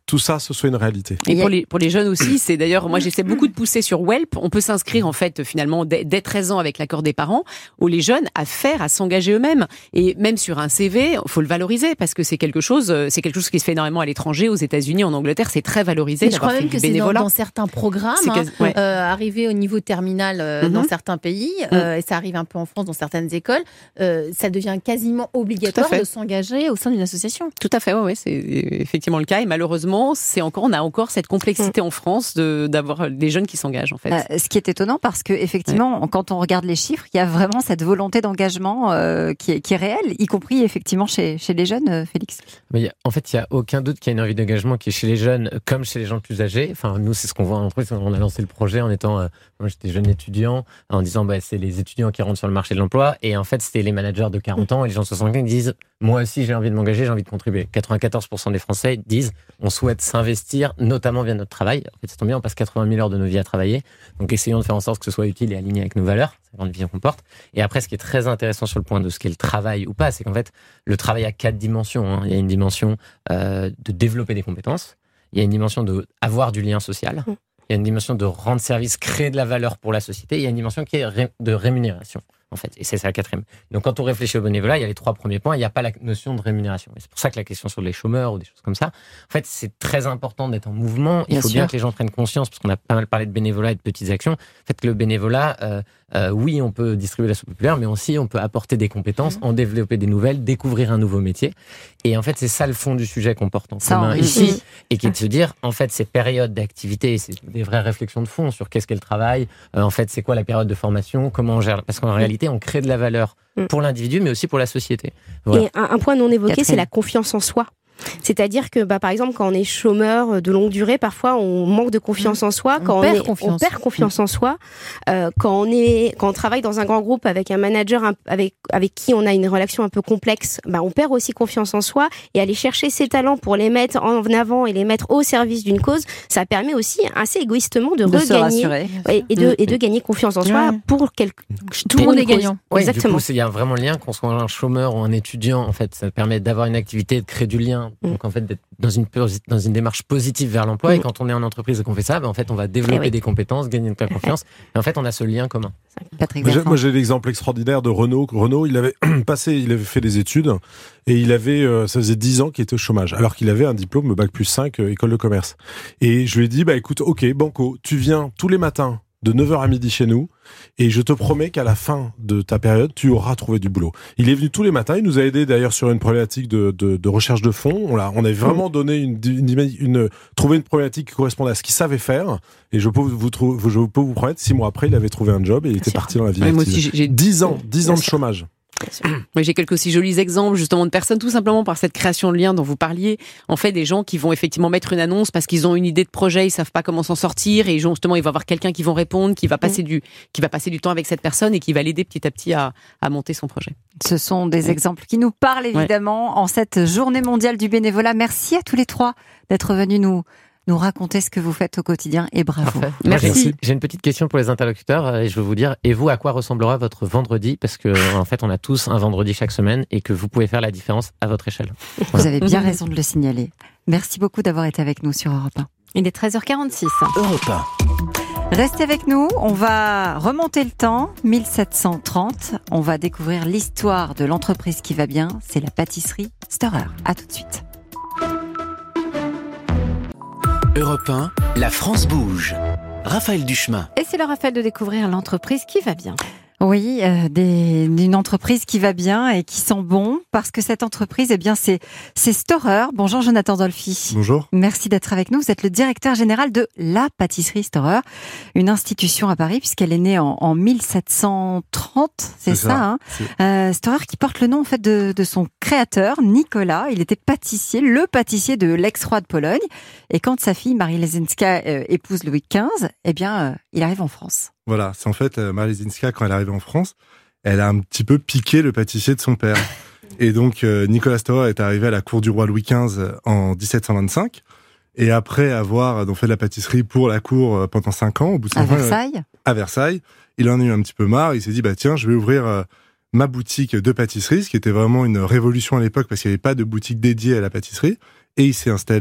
tout ça, ce soit une réalité. Et pour les, pour les jeunes aussi, c'est d'ailleurs, moi j'essaie beaucoup de pousser sur Welp. On peut s'inscrire en fait finalement dès, dès treize ans avec l'accord des parents, où les jeunes à faire, à s'engager eux-mêmes. Et même sur un C V, il faut le valoriser parce que c'est quelque chose, c'est quelque chose qui se fait énormément à l'étranger, aux États-unis, en Angleterre, c'est très valorisé. Mais je crois même que c'est dans, dans certains programmes, quasi, hein, ouais. euh, arrivé au niveau terminal euh, mm-hmm. dans certains pays, euh, mm. et ça arrive un peu en France dans certaines écoles, euh, ça devient quasiment obligatoire de s'engager au sein d'une association. Tout à fait, oui, ouais, c'est effectivement le cas. Et malheureusement, c'est encore, on a encore cette complexité mmh. en France de, d'avoir des jeunes qui s'engagent, en fait. Euh, ce qui est étonnant parce que, effectivement, ouais. quand on regarde les chiffres, il y a vraiment cette volonté d'engagement euh, qui, est, qui est réelle, y compris, effectivement, chez, chez les jeunes, euh, Félix. Mais y a, en fait, il n'y a aucun doute qu'il y a une envie d'engagement qui est chez les jeunes comme chez les gens plus âgés. Enfin, nous, c'est ce qu'on voit en entreprise. On a lancé le projet en étant, euh, moi, j'étais jeune étudiant, en disant, bah, c'est les étudiants qui rentrent sur le marché de l'emploi. Et en fait, c'était les managers de quarante ans et les gens de soixante-quinze qui disent, moi aussi, j'ai envie de m'engager, j'ai envie de contribuer. quatre-vingt-quatorze pour cent des Français disent, on souhaite s'investir, notamment via notre travail. En fait, ça tombe bien, on passe quatre-vingt mille heures de nos vies à travailler. Donc, essayons de faire en sorte que ce soit utile et aligné avec nos valeurs, c'est la grande vision qu'on porte. Et après, ce qui est très intéressant sur le point de ce qu'est le travail ou pas, c'est qu'en fait, le travail a quatre dimensions. Hein. Il y a une dimension euh, de développer des compétences. Il y a une dimension de avoir du lien social. Il y a une dimension de rendre service, créer de la valeur pour la société. Il y a une dimension qui est ré- de rémunération. En fait, et c'est ça la quatrième. Donc, quand on réfléchit au bénévolat, il y a les trois premiers points, il n'y a pas la notion de rémunération. Et c'est pour ça que la question sur les chômeurs ou des choses comme ça, en fait, c'est très important d'être en mouvement. Il bien faut sûr. bien que les gens prennent conscience, parce qu'on a pas mal parlé de bénévolat et de petites actions. En fait, que le bénévolat, euh, euh, oui, on peut distribuer la soupe populaire, mais aussi on peut apporter des compétences, mmh. en développer des nouvelles, découvrir un nouveau métier. Et en fait, c'est ça le fond du sujet qu'on porte en ça, commun ici, mmh. et qui est de se dire, en fait, ces périodes d'activité, c'est des vraies réflexions de fond sur qu'est-ce qu'est le travail, euh, en fait, c'est quoi la période de formation, comment on gère, parce qu'en mmh. réalité, on crée de la valeur pour l'individu, mais aussi pour la société. Voilà. Et un, un point non évoqué, Catherine. c'est la confiance en soi. C'est-à-dire que, bah, par exemple, quand on est chômeur de longue durée, parfois on manque de confiance en soi. Quand on, on, perd, est, confiance. on perd confiance en soi. Euh, quand on est, quand on travaille dans un grand groupe avec un manager un, avec avec qui on a une relation un peu complexe, bah, on perd aussi confiance en soi. Et aller chercher ses talents pour les mettre en avant et les mettre au service d'une cause, ça permet aussi assez égoïstement de, de regagner et, et de et de gagner confiance en soi ouais. pour quelque. Tout le monde est gagnant. Ouais, exactement. Du coup, il y a vraiment le lien qu'on soit un chômeur ou un étudiant. En fait, ça permet d'avoir une activité, de créer du lien. Donc en fait, d'être dans une dans une démarche positive vers l'emploi. Mmh. Et quand on est en entreprise et qu'on fait ça, ben en fait, on va développer oui. des compétences, gagner de la confiance. Et en fait, on a ce lien commun. Patrick moi, j'ai, moi, j'ai l'exemple extraordinaire de Renaud. Renaud, il avait passé, il avait fait des études et il avait, euh, ça faisait dix ans qu'il était au chômage, alors qu'il avait un diplôme bac plus cinq, euh, école de commerce. Et je lui ai dit, bah écoute, ok, Banco, tu viens tous les matins de neuf heures à midi chez nous, et je te promets qu'à la fin de ta période, tu auras trouvé du boulot. Il est venu tous les matins, il nous a aidé d'ailleurs sur une problématique de, de, de recherche de fonds. On l'a, on a vraiment donné une, une, une, une, trouvé une problématique qui correspondait à ce qu'il savait faire, et je peux vous, vous, je peux vous promettre, six mois après, il avait trouvé un job et il était parti dans la vie active. Moi aussi, j'ai dix ans, dix ans de chômage. Oui, j'ai quelques aussi jolis exemples justement de personnes, tout simplement par cette création de liens dont vous parliez. En fait, des gens qui vont effectivement mettre une annonce parce qu'ils ont une idée de projet, ils savent pas comment s'en sortir, et justement, il va y avoir quelqu'un qui vont répondre, qui va passer mmh. du, qui va passer du temps avec cette personne et qui va l'aider petit à petit à, à monter son projet. Ce sont des ouais. exemples qui nous parlent évidemment ouais. en cette journée mondiale du bénévolat. Merci à tous les trois d'être venus nous nous raconter ce que vous faites au quotidien, et bravo. Parfait. Merci. J'ai, j'ai une petite question pour les interlocuteurs et je veux vous dire, et vous, à quoi ressemblera votre vendredi? Parce que en fait, on a tous un vendredi chaque semaine et que vous pouvez faire la différence à votre échelle. Voilà. Vous avez bien raison de le signaler. Merci beaucoup d'avoir été avec nous sur Europe un. Il est treize heures quarante-six. Europe un. Restez avec nous, on va remonter le temps, mille sept cent trente. On va découvrir l'histoire de l'entreprise qui va bien, c'est la pâtisserie Storer. À tout de suite. Europe un, la France bouge. Raphaël Duchemin. Et c'est le Raphaël de découvrir l'entreprise qui va bien. Oui, euh, des, d'une entreprise qui va bien et qui sent bon, parce que cette entreprise, eh bien, c'est, c'est Storer. Bonjour Jonathan Dolphy. Bonjour. Merci d'être avec nous. Vous êtes le directeur général de la pâtisserie Storer, une institution à Paris, puisqu'elle est née en, en mille sept cent trente, c'est, c'est ça, ça hein c'est... Euh, Storer qui porte le nom en fait de, de son créateur, Nicolas. Il était pâtissier, le pâtissier de l'ex-roi de Pologne. Et quand sa fille Marie Lesinska euh, épouse Louis quinze, eh bien, euh, il arrive en France. Voilà, c'est en fait, euh, Marie Lesinska, quand elle est arrivée en France, elle a un petit peu piqué le pâtissier de son père. Et donc, euh, Nicolas Storer est arrivé à la cour du roi Louis quinze en dix-sept cent vingt-cinq. Et après avoir donc fait de la pâtisserie pour la cour euh, pendant cinq ans, au bout de cinq à ans, Versailles. Euh, à Versailles, il en a eu un petit peu marre. Il s'est dit, bah tiens, je vais ouvrir euh, ma boutique de pâtisserie, ce qui était vraiment une révolution à l'époque parce qu'il n'y avait pas de boutique dédiée à la pâtisserie. Et il s'est installé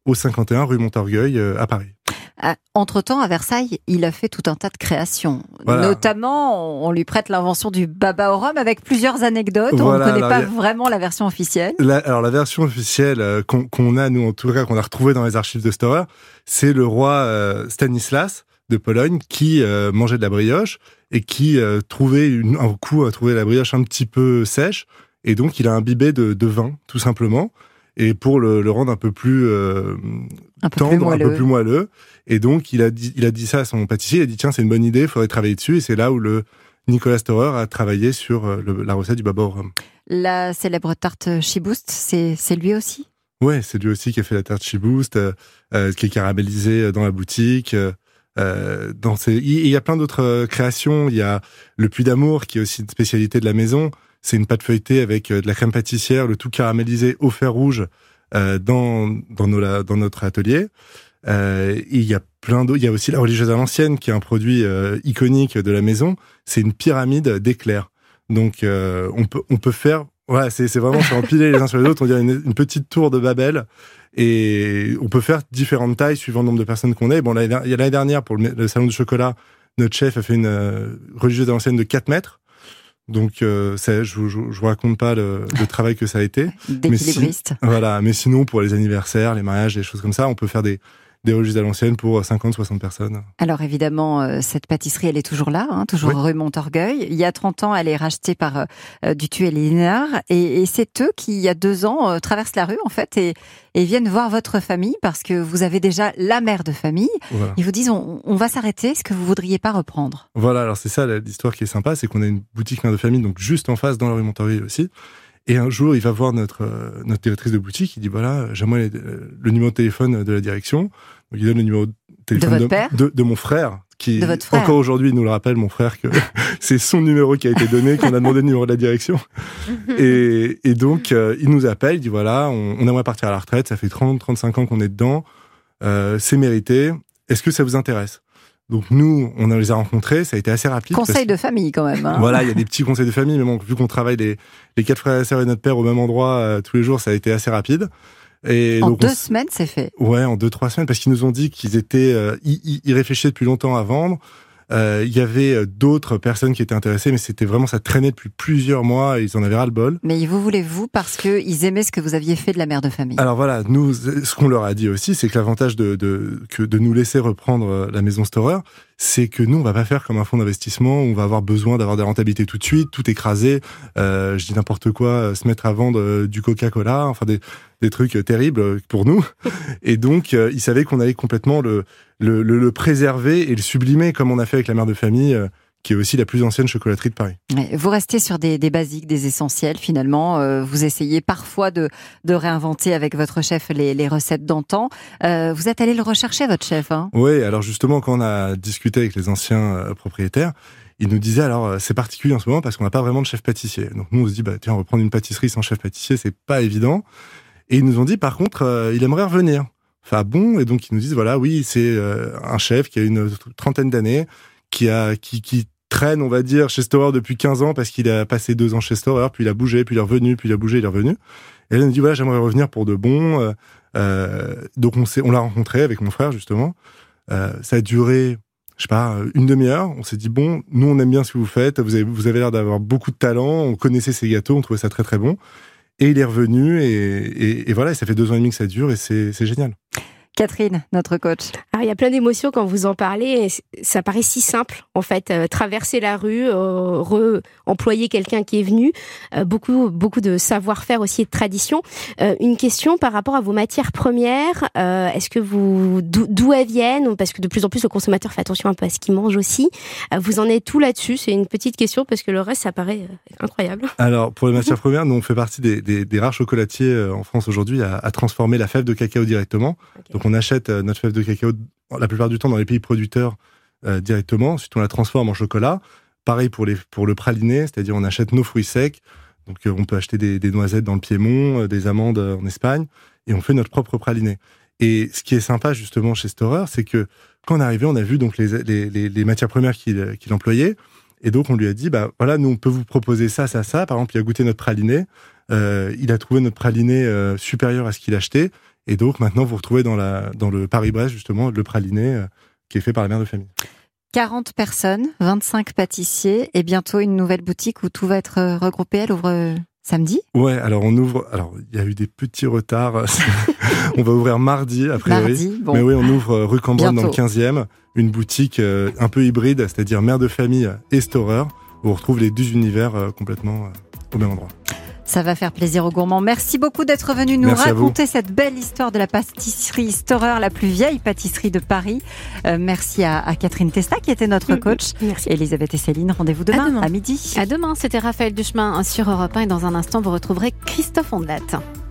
au cinquante et un rue Montorgueil euh, à Paris. Entre-temps, à Versailles, il a fait tout un tas de créations. Voilà. Notamment, on lui prête l'invention du baba au rhum avec plusieurs anecdotes. Voilà, on ne connaît pas a... vraiment la version officielle. La, alors la version officielle euh, qu'on, qu'on a, nous en tout cas, qu'on a retrouvée dans les archives de Storer, c'est le roi euh, Stanislas de Pologne qui euh, mangeait de la brioche et qui euh, trouvait une, un coup a trouvé la brioche un petit peu sèche et donc il a imbibé de, de vin tout simplement et pour le, le rendre un peu plus euh, un peu tendre, plus un peu plus moelleux. Et donc il a dit, il a dit ça à son pâtissier. Il a dit tiens c'est une bonne idée, il faudrait travailler dessus. Et c'est là où le Nicolas Storer a travaillé sur le, la recette du baba au rhum. La célèbre tarte Chibouste, c'est c'est lui aussi. Ouais, c'est lui aussi qui a fait la tarte Chibouste, euh, qui est caramélisée dans la boutique. Euh, dans ces... Il y a plein d'autres créations. Il y a le Puy d'Amour qui est aussi une spécialité de la maison. C'est une pâte feuilletée avec de la crème pâtissière, le tout caramélisé au fer rouge euh, dans dans, nos, dans notre atelier. Euh, il y a plein d'autres. Il y a aussi la religieuse à l'ancienne qui est un produit euh, iconique de la maison. C'est une pyramide d'éclairs. Donc euh, on peut on peut faire. Voilà, c'est c'est vraiment c'est empiler les uns sur les autres. On dirait une, une petite tour de Babel. Et on peut faire différentes tailles suivant le nombre de personnes qu'on est. Bon, l'année, l'année dernière, pour le, le salon du chocolat, notre chef a fait une euh, religieuse à l'ancienne de quatre mètres. Donc, euh, ça, je, je, je vous raconte pas le, le travail que ça a été. D'équilibriste. Mais si, voilà. Mais sinon, pour les anniversaires, les mariages, les choses comme ça, on peut faire des, des religieuses à l'ancienne pour cinquante, soixante personnes. Alors évidemment, euh, cette pâtisserie, elle est toujours là, hein, toujours oui. rue Montorgueil. Il y a trente ans, elle est rachetée par euh, Dutuel et Linard. Et, et c'est eux qui, il y a deux ans, euh, traversent la rue, en fait, et, et viennent voir votre famille, parce que vous avez déjà la mère de famille. Voilà. Ils vous disent, on, on va s'arrêter, est-ce que vous voudriez pas reprendre ? Voilà, alors c'est ça l'histoire qui est sympa, c'est qu'on a une boutique mère de famille, donc juste en face, dans la rue Montorgueil aussi. Et un jour, il va voir notre, euh, notre directrice de boutique, il dit, voilà, j'aimerais les, le numéro de téléphone de la direction. Donc, il donne le numéro de téléphone de, votre père de, de, de mon frère, qui, de votre frère. Encore aujourd'hui, il nous le rappelle, mon frère, que c'est son numéro qui a été donné, qu'on a demandé le numéro de la direction. et, et donc, euh, il nous appelle, il dit, voilà, on, on aimerait partir à la retraite, ça fait trente, trente-cinq ans qu'on est dedans, euh, c'est mérité, est-ce que ça vous intéresse ? Donc nous, on les a rencontrés, ça a été assez rapide. Conseil de famille quand même. Hein. Voilà, il y a des petits conseils de famille, mais bon, vu qu'on travaille les, les quatre frères et sœurs et notre père au même endroit euh, tous les jours, ça a été assez rapide. Et en donc deux on... semaines, c'est fait. Ouais, en deux, trois semaines, parce qu'ils nous ont dit qu'ils étaient, euh, ils, ils réfléchissaient depuis longtemps à vendre. Euh, il y avait d'autres personnes qui étaient intéressées, mais c'était vraiment, ça traînait depuis plusieurs mois et ils en avaient ras le bol. Mais ils vous voulaient vous parce que ils aimaient ce que vous aviez fait de la mère de famille. Alors voilà, nous, ce qu'on leur a dit aussi, c'est que l'avantage de, de, que de nous laisser reprendre la maison Storer, c'est que nous, on va pas faire comme un fonds d'investissement, où on va avoir besoin d'avoir des rentabilités tout de suite, tout écraser, euh, je dis n'importe quoi, se mettre à vendre euh, du Coca-Cola, enfin des, des trucs terribles pour nous. Et donc, euh, ils savaient qu'on allait complètement le, le, le, le préserver et le sublimer, comme on a fait avec la mère de famille, euh, qui est aussi la plus ancienne chocolaterie de Paris. Vous restez sur des, des basiques, des essentiels finalement. Euh, vous essayez parfois de, de réinventer avec votre chef les, les recettes d'antan. Euh, vous êtes allé le rechercher, votre chef, hein ? Oui, alors justement, quand on a discuté avec les anciens euh, propriétaires, ils nous disaient alors c'est particulier en ce moment parce qu'on n'a pas vraiment de chef pâtissier. Donc nous on se dit bah tiens, on va prendre une pâtisserie sans chef pâtissier, c'est pas évident. Et ils nous ont dit par contre euh, il aimerait revenir. Enfin bon, et donc ils nous disent voilà oui c'est euh, un chef qui a une trentaine d'années, qui a qui qui traîne, on va dire, chez Storer depuis quinze ans parce qu'il a passé deux ans chez Storer, puis il a bougé, puis il est revenu, puis il a bougé, il est revenu. Et là, il nous dit, voilà, j'aimerais revenir pour de bon. Euh, euh, donc, on s'est, on l'a rencontré avec mon frère, justement. Euh, ça a duré, je sais pas, une demi-heure. On s'est dit, bon, nous, on aime bien ce que vous faites. Vous avez, vous avez l'air d'avoir beaucoup de talent. On connaissait ces gâteaux. On trouvait ça très, très bon. Et il est revenu. Et, et, et voilà, ça fait deux ans et demi que ça dure et c'est, c'est génial. Catherine, notre coach. Alors, il y a plein d'émotions quand vous en parlez. Ça paraît si simple, en fait. Euh, traverser la rue, euh, re-employer quelqu'un qui est venu. Euh, beaucoup, beaucoup de savoir-faire aussi et de tradition. Euh, une question par rapport à vos matières premières. Euh, est-ce que vous, d'où, d'où elles viennent ? Parce que de plus en plus, le consommateur fait attention un peu à ce qu'il mange aussi. Euh, vous en êtes tout là-dessus ? C'est une petite question parce que le reste, ça paraît euh, incroyable. Alors, pour les matières premières, nous, on fait partie des, des, des rares chocolatiers en France aujourd'hui à, à transformer la fève de cacao directement. Okay. Donc, on achète notre fève de cacao la plupart du temps dans les pays producteurs euh, directement. Ensuite, on la transforme en chocolat. Pareil pour, les, pour le praliné, c'est-à-dire on achète nos fruits secs. Donc, euh, on peut acheter des, des noisettes dans le Piémont, euh, des amandes en Espagne, et on fait notre propre praliné. Et ce qui est sympa justement chez Storer, c'est que quand on est arrivé, on a vu donc les, les, les, les matières premières qu'il, qu'il employait. Et donc, on lui a dit, bah voilà, nous, on peut vous proposer ça, ça, ça. Par exemple, il a goûté notre praliné. Euh, il a trouvé notre praliné euh, supérieur à ce qu'il achetait. Et donc maintenant, vous retrouvez dans, la, dans le Paris-Brest, justement, le praliné euh, qui est fait par la mère de famille. quarante personnes, vingt-cinq pâtissiers et bientôt une nouvelle boutique où tout va être regroupé. Elle ouvre samedi ? Ouais, alors on ouvre. Alors il y a eu des petits retards. On va ouvrir mardi, a priori. Mardi, bon. Mais oui, on ouvre rue Cambronne Bientôt. dans le quinzième, une boutique euh, un peu hybride, c'est-à-dire mère de famille et storeur, où on retrouve les deux univers euh, complètement euh, au même endroit. Ça va faire plaisir aux gourmands. Merci beaucoup d'être venu nous Merci raconter cette belle histoire de la pâtisserie Storer, la plus vieille pâtisserie de Paris. Euh, merci à, à Catherine Testa qui était notre coach. Merci. Elisabeth et Céline, rendez-vous demain à, À demain. à midi. À demain, c'était Raphaël Duchemin sur Europe un et dans un instant, vous retrouverez Christophe Ondelat.